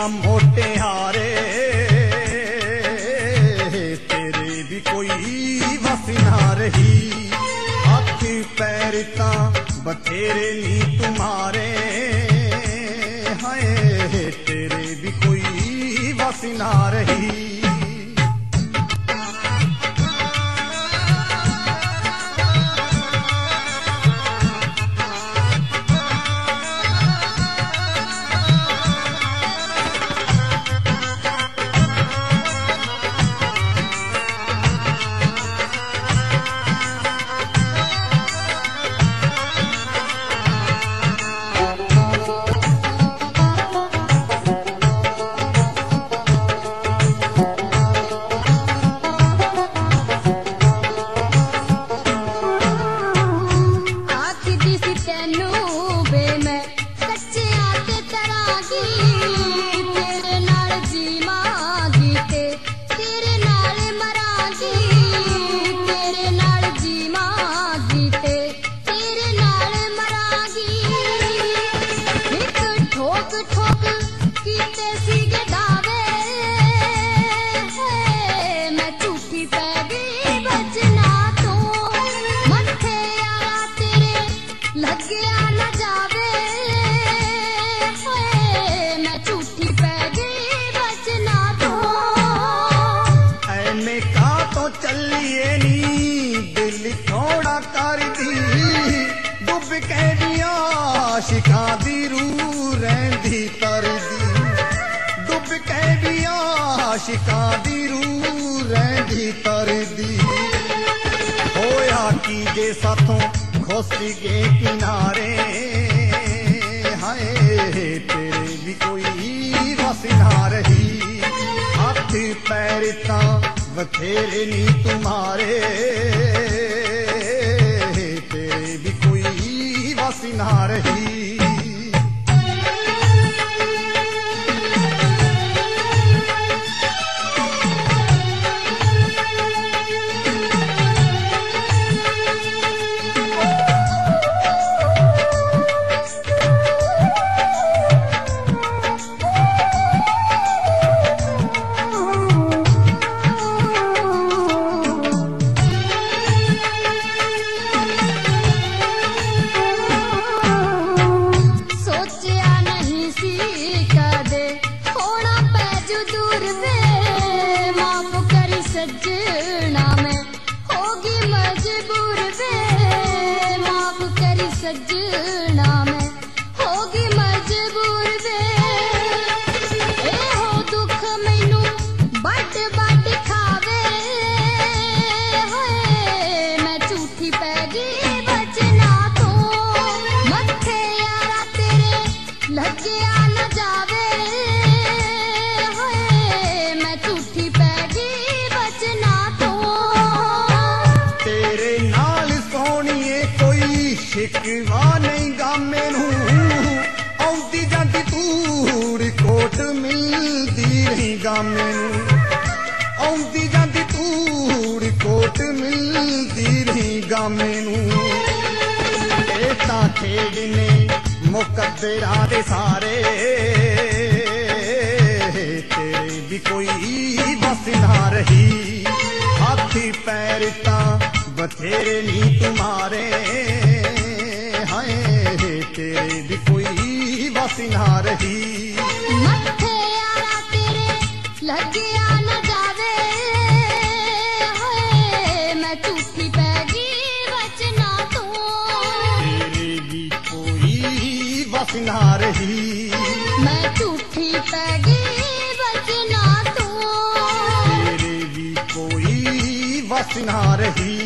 मोटे हारे तेरे भी कोई वस ना रही। हाथ पैर ता बथेरे नी तुम्हारे हाय तेरे भी कोई वस ना रही। चलिए नी दिल थोड़ा कर दी डुब के दिया शिका दी रूह रहंदी तर दी। डुब के दिया शिका दी रूह रहंदी तर दी। होया की जे साथों खोसी गे किनारे हाय तेरे भी कोई वस ना रही। हाथ पैर ता बथेरे नी तुम्हारे तेरे भी कोई वस ना रही। सजना मैं होगी मजबूर वे माफ करी सजना मैं होगी मजबूर वे। ए हो दुख मैनू बड़ बड़ खावे होए मैं झूठी पै गई बचना तो मत्थे यारा तेरे लग्या न जावे होए मैं झूठी पै गई शिकवा नहीं गा मैनू आउंदी जाती तूड़ कोट मिलदी नहीं गा मैनू आउंदी जाती तूड़ कोट मिलदी नहीं गा मैनू। ए तां खेडने मुकद्दरा दे सारे तेरे भी कोई बस ना रही। हाथी पैर ता बथेरे नी तुम्हारे तेरे भी कोई वस ना रही। मत्थे यारा तेरे लग्या न जावे होए मैं झूठी पै गई बचना तो तेरे भी कोई वस ना रही। मैं झूठी पै गई बचना तो तेरे भी कोई वस ना रही।